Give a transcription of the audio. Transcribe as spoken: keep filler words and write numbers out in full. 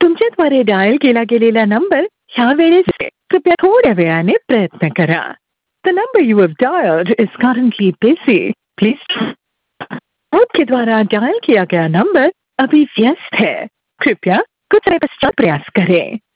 तुमच्याद्वारे dial केला गेलेला number ह्या वेळेस कृपया थोड्या वेळाने प्रयत्न करा. The number you have dialed is currently busy. Please try. आपके द्वारा डायल किया गया नंबर अभी व्यस्त है. कृपया कुछ समय पश्चात प्रयास करें.